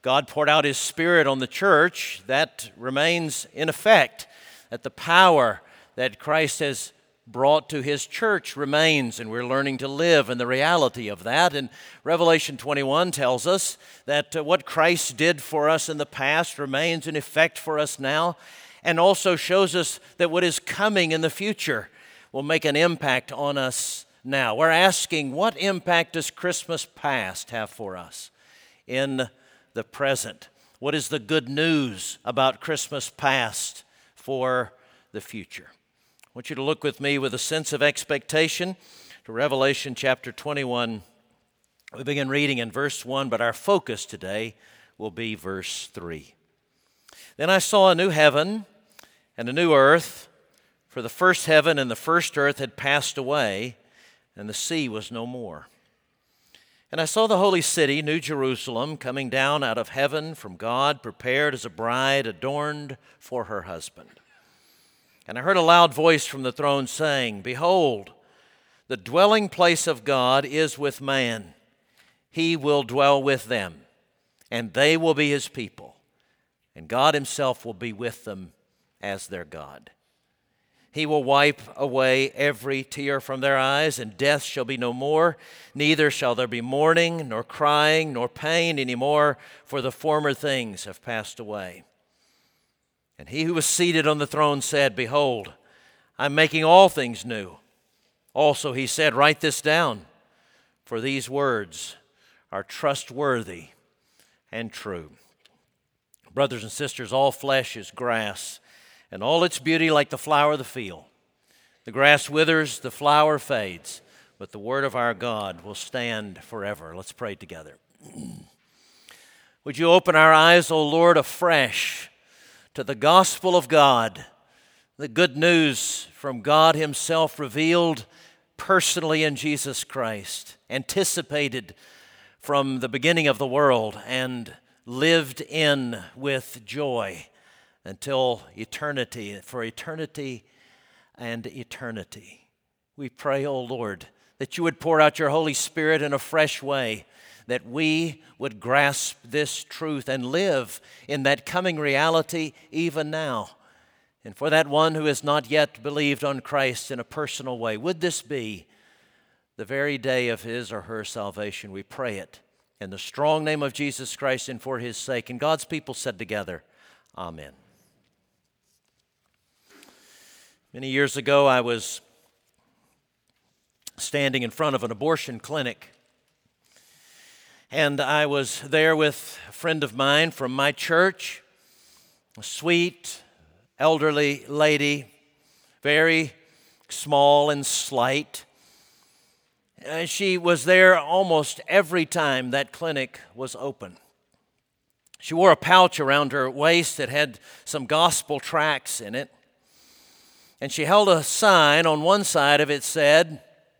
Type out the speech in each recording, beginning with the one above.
God poured out His Spirit on the church, that remains in effect, that the power that Christ has brought to His church remains, and we're learning to live in the reality of that. And Revelation 21 tells us that what Christ did for us in the past remains in effect for us now, and also shows us that what is coming in the future will make an impact on us now. We're asking, what impact does Christmas past have for us in the present? What is the good news about Christmas past for the future? I want you to look with me with a sense of expectation to Revelation chapter 21. We begin reading in verse 1, but our focus today will be verse 3. Then I saw a new heaven and a new earth, for the first heaven and the first earth had passed away, and the sea was no more. And I saw the holy city, New Jerusalem, coming down out of heaven from God, prepared as a bride adorned for her husband. And I heard a loud voice from the throne saying, Behold, the dwelling place of God is with man. He will dwell with them, and they will be His people, and God Himself will be with them as their God. He will wipe away every tear from their eyes, and death shall be no more. Neither shall there be mourning, nor crying, nor pain any more, for the former things have passed away. And He who was seated on the throne said, Behold, I'm making all things new. Also He said, Write this down, for these words are trustworthy and true. Brothers and sisters, all flesh is grass, and all its beauty like the flower of the field. The grass withers, the flower fades, but the word of our God will stand forever. Let's pray together. Would you open our eyes, O Lord, afresh to the gospel of God, the good news from God Himself revealed personally in Jesus Christ, anticipated from the beginning of the world and lived in with joy until eternity, for eternity and eternity. We pray, O Lord, that You would pour out Your Holy Spirit in a fresh way, that we would grasp this truth and live in that coming reality even now. And for that one who has not yet believed on Christ in a personal way, would this be the very day of his or her salvation? We pray it in the strong name of Jesus Christ and for His sake. And God's people said together, Amen. Many years ago, I was standing in front of an abortion clinic, and I was there with a friend of mine from my church, a sweet, elderly lady, very small and slight. She was there almost every time that clinic was open. She wore a pouch around her waist that had some gospel tracts in it. And she held a sign on one side of it said,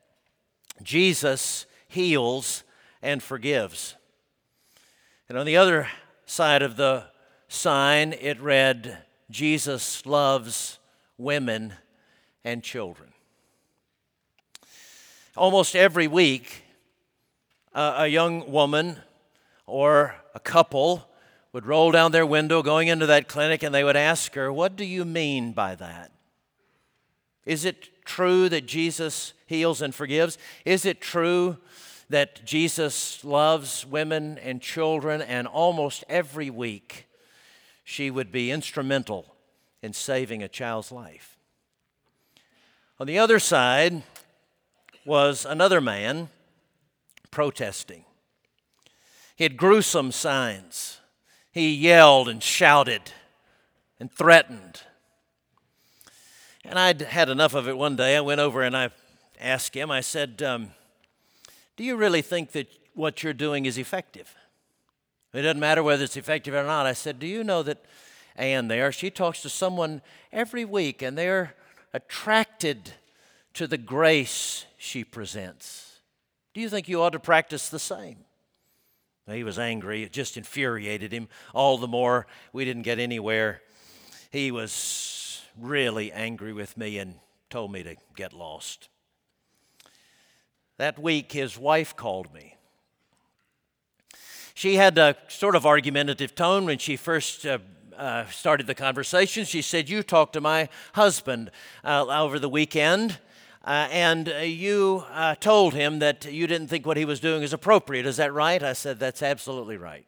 Jesus heals and forgives. And on the other side of the sign, it read, Jesus loves women and children. Almost every week, a young woman or a couple would roll down their window going into that clinic, and they would ask her, what do you mean by that? Is it true that Jesus heals and forgives? Is it true that Jesus loves women and children? And almost every week, she would be instrumental in saving a child's life. On the other side was another man protesting. He had gruesome signs. He yelled and shouted and threatened. And I'd had enough of it one day. I went over and I asked him, I said, do you really think that what you're doing is effective? It doesn't matter whether it's effective or not. I said, do you know that Ann there, she talks to someone every week, and they're attracted to the grace she presents. Do you think you ought to practice the same? He was angry. It just infuriated him all the more. We didn't get anywhere. He was really angry with me and told me to get lost. That week, his wife called me. She had a sort of argumentative tone when she first started the conversation. She said, "You talked to my husband over the weekend, and you told him that you didn't think what he was doing is appropriate. Is that right?" I said, "That's absolutely right."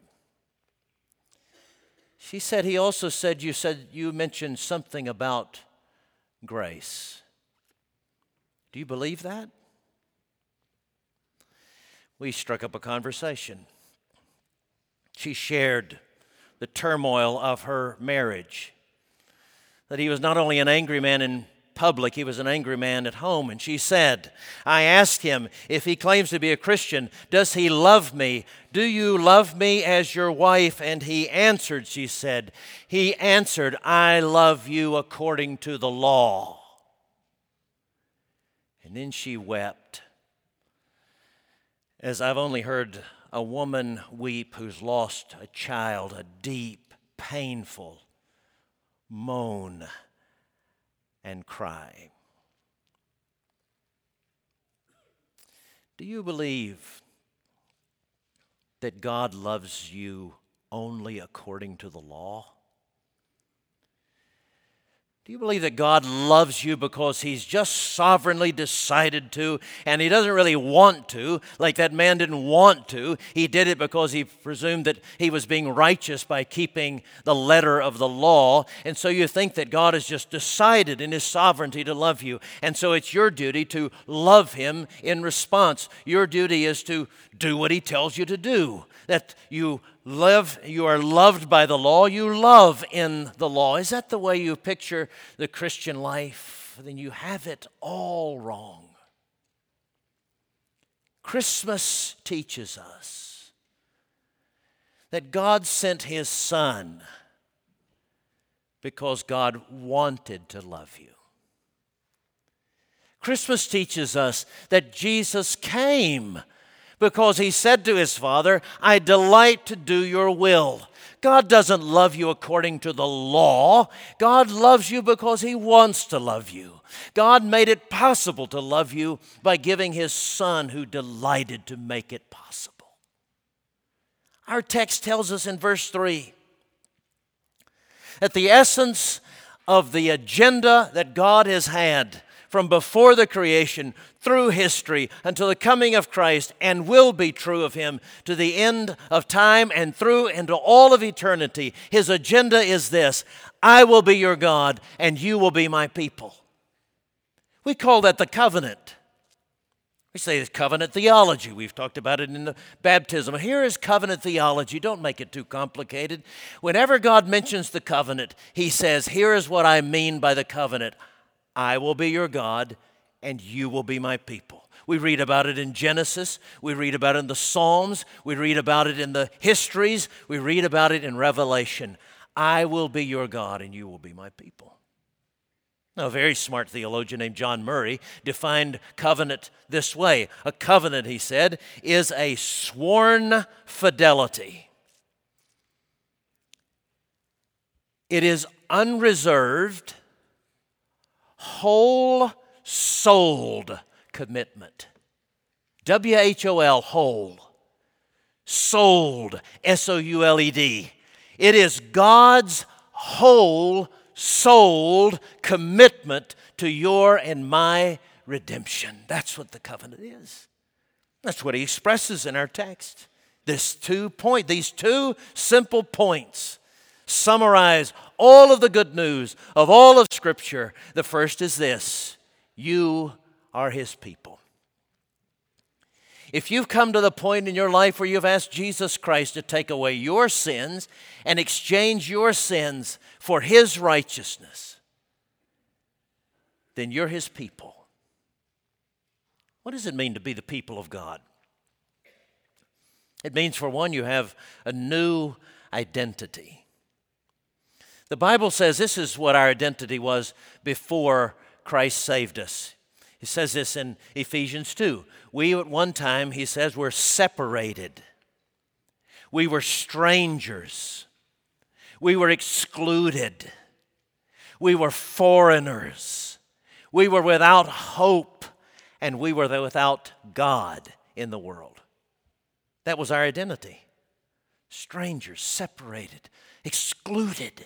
She said, "He also said you mentioned something about grace. Do you believe that?" We struck up a conversation. She shared the turmoil of her marriage, that he was not only an angry man in public, he was an angry man at home. And she said, "I asked him, if he claims to be a Christian, does he love me? Do you love me as your wife?" And he answered, she said, he answered, "I love you according to the law." And then she wept, as I've only heard a woman weep who's lost a child, a deep, painful moan and cry. Do you believe that God loves you only according to the law? Do you believe that God loves you because He's just sovereignly decided to, and He doesn't really want to, like that man didn't want to? He did it because he presumed that he was being righteous by keeping the letter of the law. And so you think that God has just decided in His sovereignty to love you. And so it's your duty to love Him in response. Your duty is to do what He tells you to do. That you are loved by the law, you love in the law. Is that the way you picture the Christian life? Then you have it all wrong. Christmas teaches us that God sent His Son because God wanted to love you. Christmas teaches us that Jesus came because He said to His Father, "I delight to do your will." God doesn't love you according to the law. God loves you because He wants to love you. God made it possible to love you by giving His Son, who delighted to make it possible. Our text tells us in verse 3 that the essence of the agenda that God has had from before the creation, through history, until the coming of Christ, and will be true of Him to the end of time and through into all of eternity. His agenda is this: I will be your God, and you will be my people. We call that the covenant. We say it's covenant theology. We've talked about it in the baptism. Here is covenant theology. Don't make it too complicated. Whenever God mentions the covenant, He says, here is what I mean by the covenant. I will be your God, and you will be my people. We read about it in Genesis. We read about it in the Psalms. We read about it in the histories. We read about it in Revelation. I will be your God, and you will be my people. Now, a very smart theologian named John Murray defined covenant this way. A covenant, he said, is a sworn fidelity. It is unreserved, whole-souled commitment. W-H-O-L, whole. Souled, S-O-U-L-E-D. It is God's whole-souled commitment to your and my redemption. That's what the covenant is. That's what He expresses in our text. These two simple points summarize all of the good news of all of Scripture. The first is this: you are His people. If you've come to the point in your life where you've asked Jesus Christ to take away your sins and exchange your sins for His righteousness, then you're His people. What does it mean to be the people of God? It means, for one, you have a new identity. The Bible says this is what our identity was before Christ saved us. He says this in Ephesians 2. We at one time, he says, were separated. We were strangers. We were excluded. We were foreigners. We were without hope, and we were without God in the world. That was our identity. strangers, separated, excluded.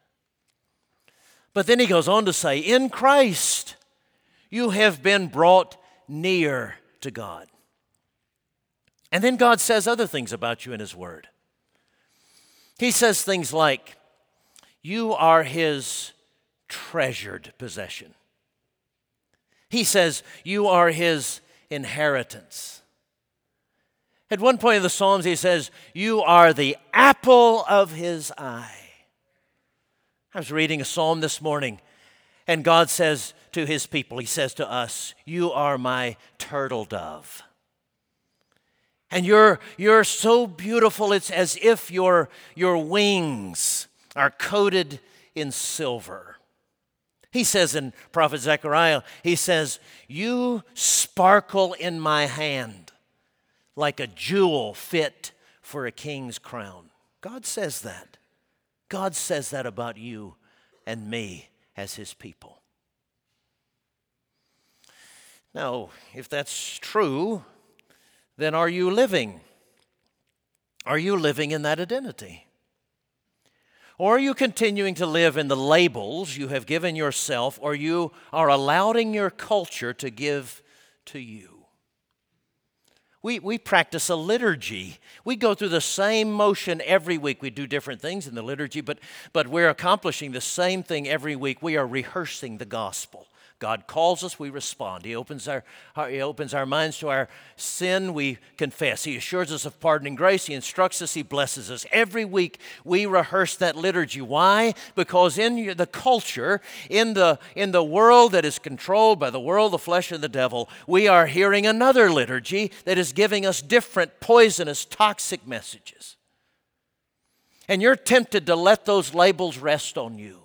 But then he goes on to say, in Christ, you have been brought near to God. And then God says other things about you in His Word. He says things like, you are His treasured possession. He says, you are His inheritance. At one point in the Psalms, he says, you are the apple of His eye. I was reading a psalm this morning, and God says to His people, He says to us, you are my turtle dove. And you're so beautiful, it's as if your wings are coated in silver. He says in Prophet Zechariah, he says, you sparkle in my hand like a jewel fit for a king's crown. God says that. God says that about you and me as His people. Now, if that's true, then are you living? Are you living in that identity? Or are you continuing to live in the labels you have given yourself, or you are allowing your culture to give to you? We practice a liturgy. We go through the same motion every week. We do different things in the liturgy, but we're accomplishing the same thing every week. We are rehearsing the gospel. God calls us, we respond. He opens our minds to our sin, we confess. He assures us of pardon and grace. He instructs us, He blesses us. Every week we rehearse that liturgy. Why? Because in the culture, in the world that is controlled by the world, the flesh, and the devil, we are hearing another liturgy that is giving us different poisonous, toxic messages. And you're tempted to let those labels rest on you.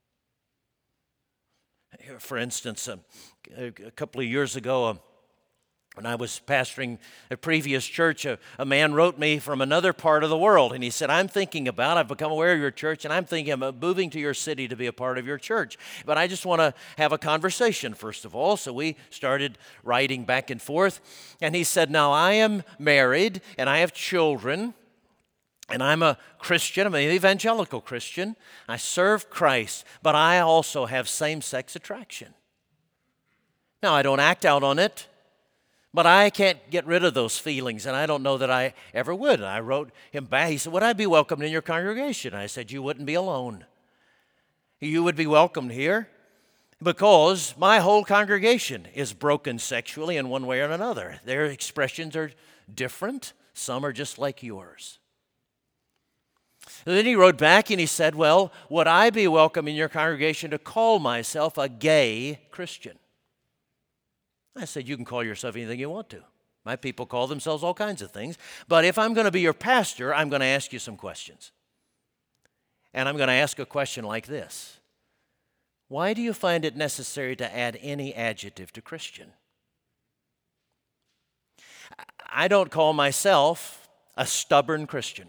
For instance, a couple of years ago, when I was pastoring a previous church, a man wrote me from another part of the world, and he said, I've become aware of your church, and I'm thinking about moving to your city to be a part of your church. But I just want to have a conversation, first of all. So we started writing back and forth, and he said, now I am married, and I have children, and I'm a Christian, I'm an evangelical Christian. I serve Christ, but I also have same-sex attraction. Now, I don't act out on it, but I can't get rid of those feelings, and I don't know that I ever would. And I wrote him back. He said, would I be welcomed in your congregation? I said, you wouldn't be alone. You would be welcomed here because my whole congregation is broken sexually in one way or another. Their expressions are different. Some are just like yours. And then he wrote back and he said, well, would I be welcome in your congregation to call myself a gay Christian? I said, you can call yourself anything you want to. My people call themselves all kinds of things. But if I'm going to be your pastor, I'm going to ask you some questions. And I'm going to ask a question like this. Why do you find it necessary to add any adjective to Christian? I don't call myself a stubborn Christian.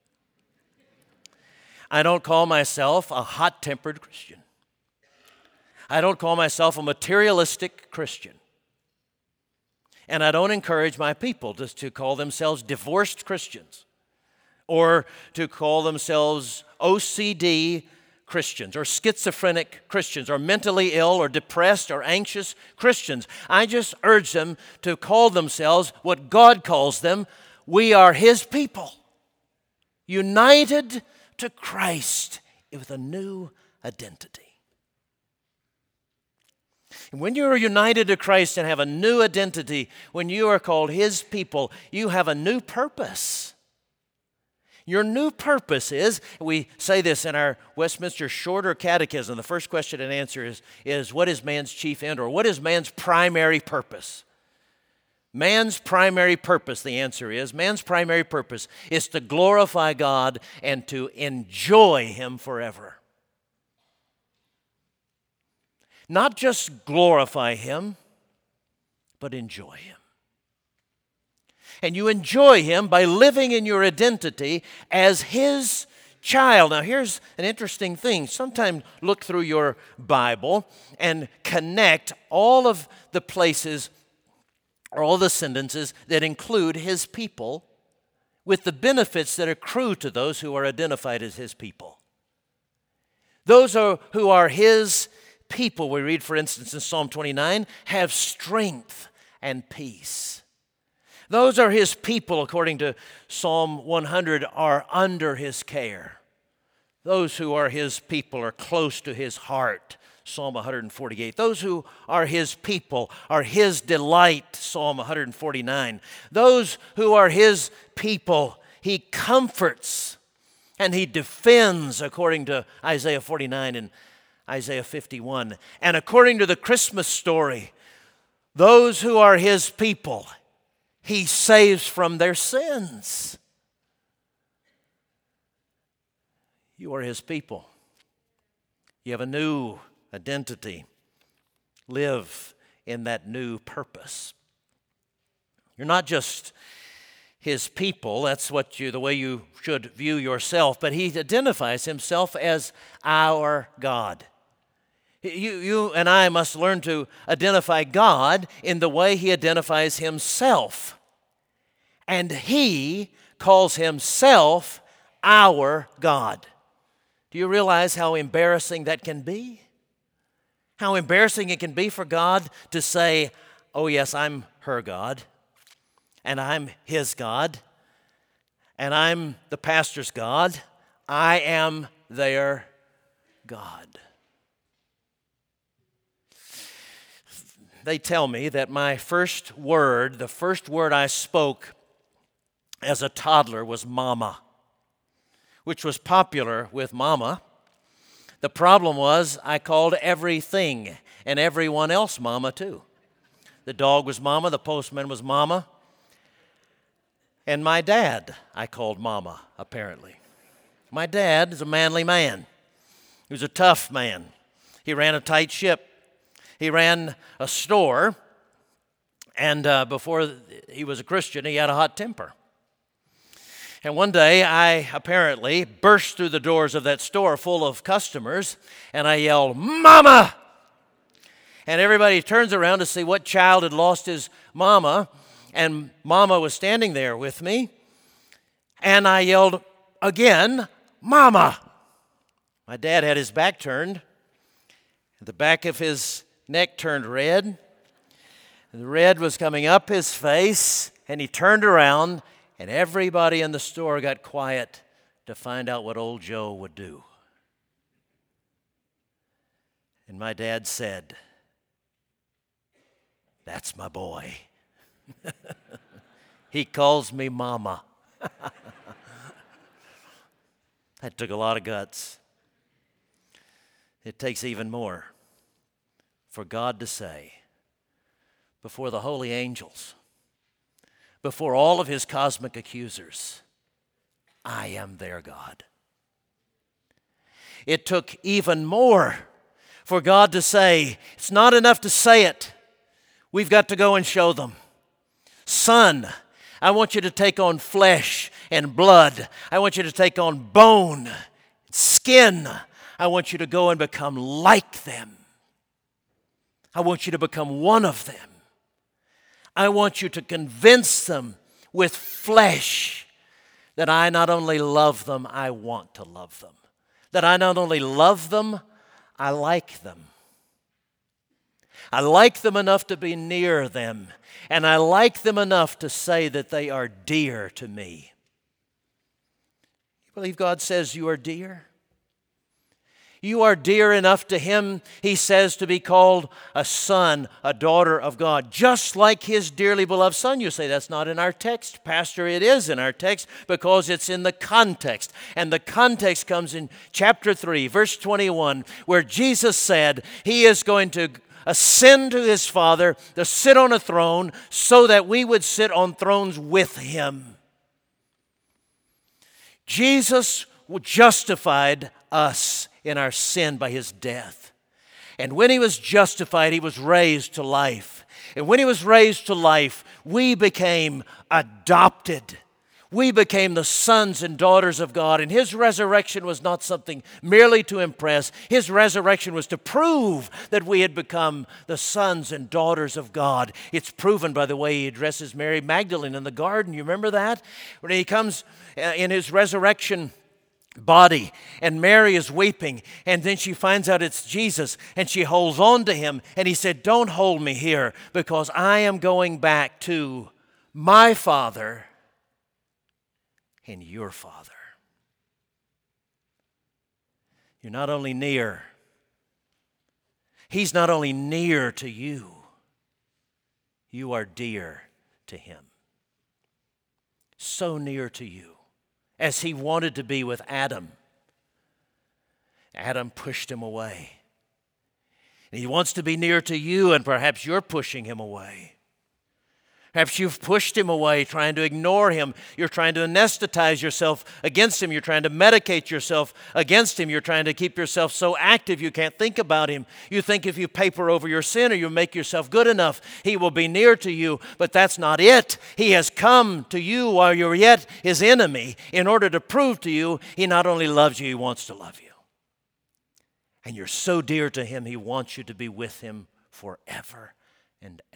I don't call myself a hot-tempered Christian. I don't call myself a materialistic Christian. And I don't encourage my people just to call themselves divorced Christians or to call themselves OCD Christians or schizophrenic Christians or mentally ill or depressed or anxious Christians. I just urge them to call themselves what God calls them. We are His people, united to Christ with a new identity. And when you are united to Christ and have a new identity, when you are called His people, you have a new purpose. Your new purpose is, we say this in our Westminster Shorter Catechism, the first question and answer is what is man's chief end, or what is man's primary purpose? Man's primary purpose, the answer is, man's primary purpose is to glorify God and to enjoy Him forever. Not just glorify Him, but enjoy Him. And you enjoy Him by living in your identity as His child. Now, here's an interesting thing. Sometimes look through your Bible and connect all of the places or all the sentences that include His people with the benefits that accrue to those who are identified as His people. Those who are His people, we read, for instance, in Psalm 29, have strength and peace. Those are His people, according to Psalm 100, are under His care. Those who are His people are close to His heart, Psalm 148. Those who are His people are His delight, Psalm 149. Those who are His people, He comforts and He defends, according to Isaiah 49 and Isaiah 51. And according to the Christmas story, those who are His people, He saves from their sins. You are His people. You have a new identity. Live in that new purpose. You're not just His people, that's the way you should view yourself, but He identifies Himself as our God. You and I must learn to identify God in the way He identifies Himself. And He calls Himself our God. Do you realize how embarrassing that can be? How embarrassing it can be for God to say, oh yes, I'm her God, and I'm His God, and I'm the pastor's God. I am their God. They tell me that the first word I spoke as a toddler was mama, which was popular with mama. The problem was I called everything and everyone else mama too. The dog was mama, the postman was mama, and my dad I called mama, apparently. My dad is a manly man. He was a tough man. He ran a tight ship. He ran a store, and before he was a Christian, he had a hot temper. And one day, I apparently burst through the doors of that store full of customers, and I yelled, "Mama!" And everybody turns around to see what child had lost his mama, and Mama was standing there with me, and I yelled again, "Mama!" My dad had his back turned, the back of his neck turned red, and the red was coming up his face, and he turned around, and everybody in the store got quiet to find out what old Joe would do. And my dad said, "That's my boy. He calls me Mama." That took a lot of guts. It takes even more for God to say, before the holy angels, before all of His cosmic accusers, I am their God. It took even more for God to say, it's not enough to say it. We've got to go and show them. Son, I want you to take on flesh and blood. I want you to take on bone, skin. I want you to go and become like them. I want you to become one of them. I want you to convince them with flesh that I not only love them, I want to love them. That I not only love them, I like them. I like them enough to be near them, and I like them enough to say that they are dear to me. You believe God says you are dear? You are dear enough to Him, He says, to be called a son, a daughter of God, just like His dearly beloved Son. You say, that's not in our text. Pastor, it is in our text because it's in the context. And the context comes in chapter 3, verse 21, where Jesus said He is going to ascend to His Father to sit on a throne so that we would sit on thrones with Him. Jesus justified us in our sin by His death. And when He was justified, He was raised to life. And when He was raised to life, we became adopted. We became the sons and daughters of God, and His resurrection was not something merely to impress. His resurrection was to prove that we had become the sons and daughters of God. It's proven by the way He addresses Mary Magdalene in the garden. You remember that? When He comes in His resurrection body, and Mary is weeping, and then she finds out it's Jesus, and she holds on to Him, and He said, "Don't hold me here, because I am going back to my Father and your Father." You're not only near, He's not only near to you, you are dear to Him. So near to you. As He wanted to be with Adam, Adam pushed Him away. And He wants to be near to you, and perhaps you're pushing Him away. Perhaps you've pushed Him away, trying to ignore Him. You're trying to anesthetize yourself against Him. You're trying to medicate yourself against Him. You're trying to keep yourself so active you can't think about Him. You think if you paper over your sin or you make yourself good enough, He will be near to you. But that's not it. He has come to you while you're yet His enemy in order to prove to you He not only loves you, He wants to love you. And you're so dear to Him, He wants you to be with Him forever and ever.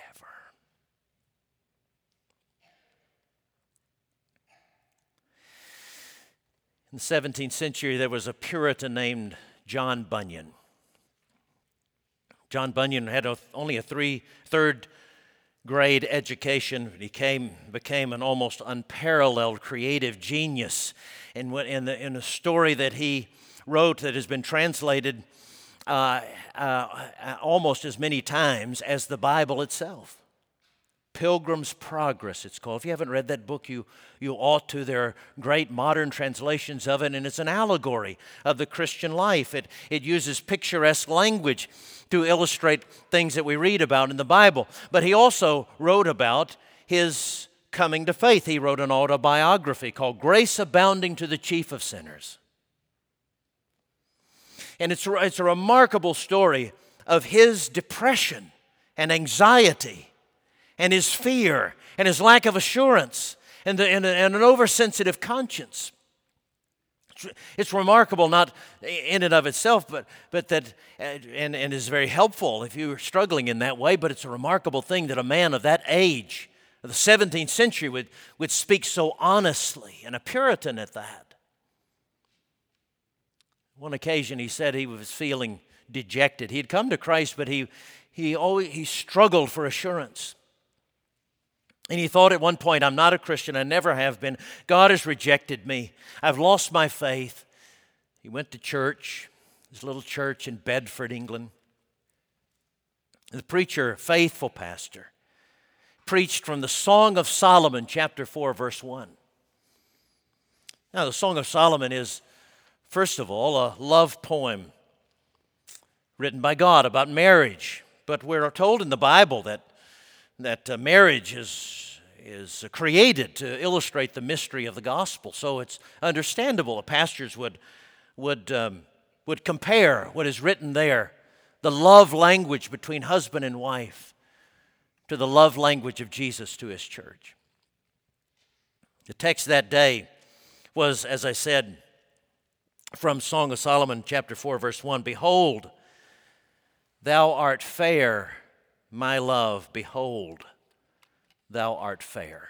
In the 17th century, there was a Puritan named John Bunyan. John Bunyan had only a third grade education. He became an almost unparalleled creative genius. And in a story that he wrote that has been translated almost as many times as the Bible itself. Pilgrim's Progress, it's called. If you haven't read that book, you ought to. There are great modern translations of it, and it's an allegory of the Christian life. It uses picturesque language to illustrate things that we read about in the Bible. But he also wrote about his coming to faith. He wrote an autobiography called Grace Abounding to the Chief of Sinners. And it's a remarkable story of his depression and anxiety and his fear, and his lack of assurance, and an oversensitive conscience. It's remarkable, not in and of itself, but that, and is very helpful if you're struggling in that way, but it's a remarkable thing that a man of that age, of the 17th century, would speak so honestly, and a Puritan at that. One occasion he said he was feeling dejected. He had come to Christ, but he struggled for assurance. And he thought at one point, I'm not a Christian, I never have been. God has rejected me. I've lost my faith. He went to church, his little church in Bedford, England. The preacher, faithful pastor, preached from the Song of Solomon, chapter 4, verse 1. Now, the Song of Solomon is, first of all, a love poem written by God about marriage. But we're told in the Bible that marriage is created to illustrate the mystery of the gospel. So it's understandable. The pastors would compare what is written there, the love language between husband and wife, to the love language of Jesus to His church. The text that day was, as I said, from Song of Solomon, chapter 4, verse 1. Behold, thou art fair, my love, behold, thou art fair.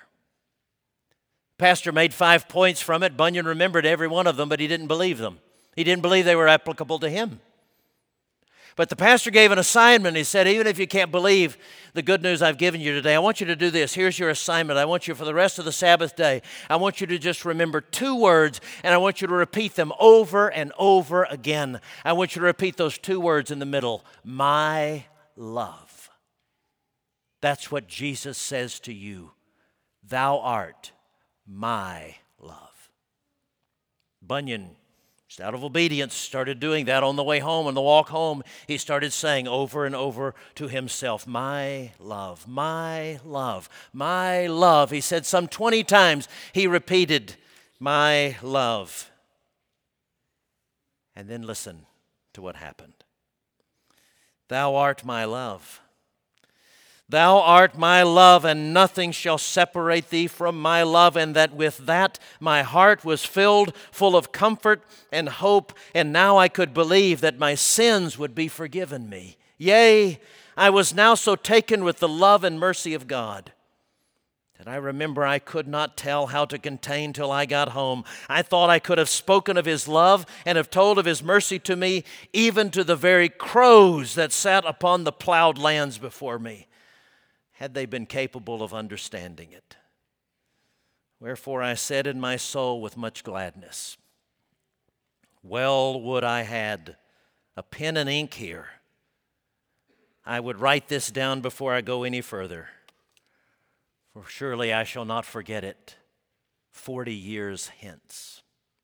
Pastor made 5 points from it. Bunyan remembered every one of them, but he didn't believe them. He didn't believe they were applicable to him. But the pastor gave an assignment. He said, even if you can't believe the good news I've given you today, I want you to do this. Here's your assignment. I want you for the rest of the Sabbath day, I want you to just remember 2 words, and I want you to repeat them over and over again. I want you to repeat those 2 words in the middle, my love. That's what Jesus says to you. Thou art my love. Bunyan, just out of obedience, started doing that on the way home. On the walk home, he started saying over and over to himself, my love, my love, my love. He said some 20 times he repeated, my love. And then listen to what happened. Thou art my love. Thou art my love, and nothing shall separate thee from my love. And that with that my heart was filled, full of comfort and hope, and now I could believe that my sins would be forgiven me. Yea, I was now so taken with the love and mercy of God that I remember I could not tell how to contain till I got home. I thought I could have spoken of His love and have told of His mercy to me, even to the very crows that sat upon the plowed lands before me, had they been capable of understanding it. Wherefore I said in my soul with much gladness, well would I had a pen and ink here. I would write this down before I go any further, for surely I shall not forget it 40 years hence.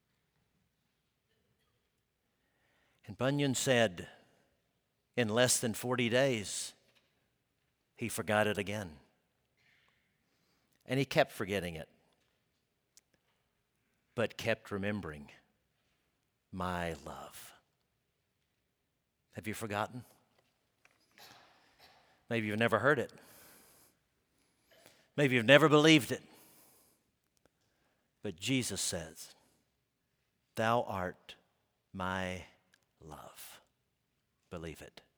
And Bunyan said, in less than 40 days, he forgot it again. And he kept forgetting it, but kept remembering my love. Have you forgotten? Maybe you've never heard it. Maybe you've never believed it. But Jesus says, thou art my love. Believe it.